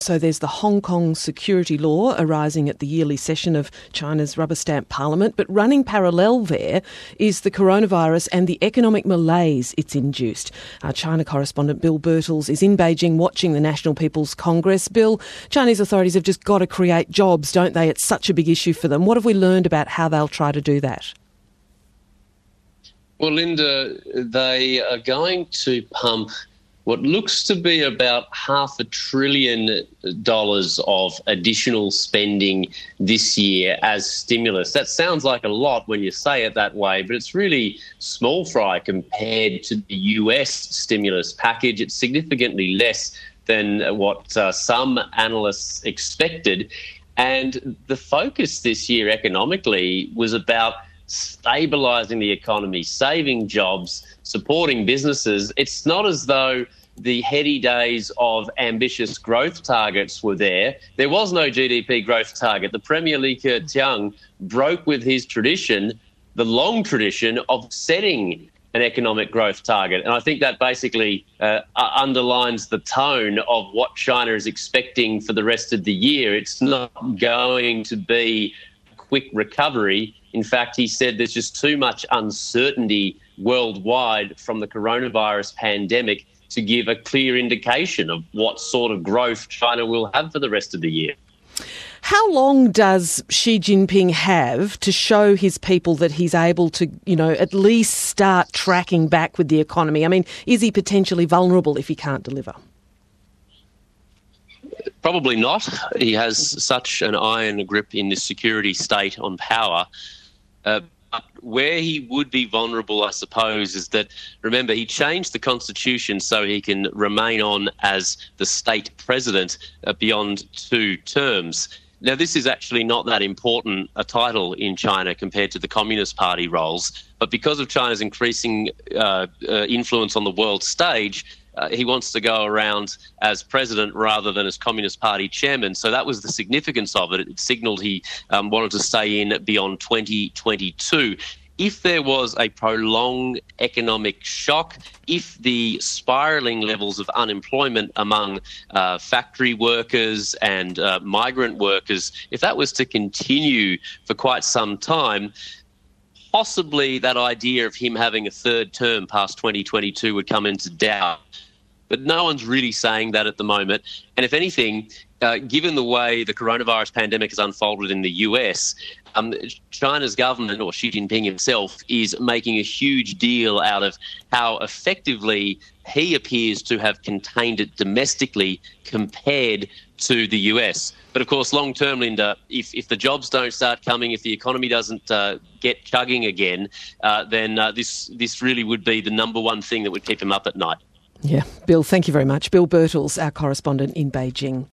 So there's the Hong Kong security law arising at the yearly session of China's rubber stamp parliament, but running parallel there is the coronavirus and the economic malaise it's induced. Our China correspondent Bill Birtles is in Beijing watching the National People's Congress. Bill, Chinese authorities have just got to create jobs, don't they? It's such a big issue for them. What have we learned about how they'll try to do that? Well, Linda, they are going to pump what looks to be about $500 billion of additional spending this year as stimulus. That sounds like a lot when you say it that way, but it's really small fry compared to the US stimulus package. It's significantly less than what some analysts expected. And the focus this year economically was about stabilising the economy, saving jobs, supporting businesses. It's not as though the heady days of ambitious growth targets were there. There was no GDP growth target. The Premier Li Keqiang broke with his tradition, the long tradition of setting an economic growth target. And I think that basically underlines the tone of what China is expecting for the rest of the year. It's not going to be a quick recovery. In fact, he said there's just too much uncertainty worldwide from the coronavirus pandemic to give a clear indication of what sort of growth China will have for the rest of the year. How long does Xi Jinping have to show his people that he's able to, at least start tracking back with the economy? I mean, is he potentially vulnerable if he can't deliver? Probably not. He has such an iron grip in the security state on power. But where he would be vulnerable, I suppose, is that, remember, he changed the constitution so he can remain on as the state president beyond 2 terms. Now, this is actually not that important a title in China compared to the Communist Party roles, but because of China's increasing influence on the world stage, he wants to go around as president rather than as Communist Party chairman. So that was the significance of it. It signalled he wanted to stay in beyond 2022. If there was a prolonged economic shock, if the spiralling levels of unemployment among factory workers and migrant workers, if that was to continue for quite some time, possibly that idea of him having a 3rd term past 2022 would come into doubt. But no one's really saying that at the moment. And if anything, given the way the coronavirus pandemic has unfolded in the US, China's government, or Xi Jinping himself, is making a huge deal out of how effectively he appears to have contained it domestically compared to the US. But of course, long term, Linda, if the jobs don't start coming, if the economy doesn't get chugging again, then this really would be the number one thing that would keep him up at night. Yeah. Bill, thank you very much. Bill Birtles, our correspondent in Beijing.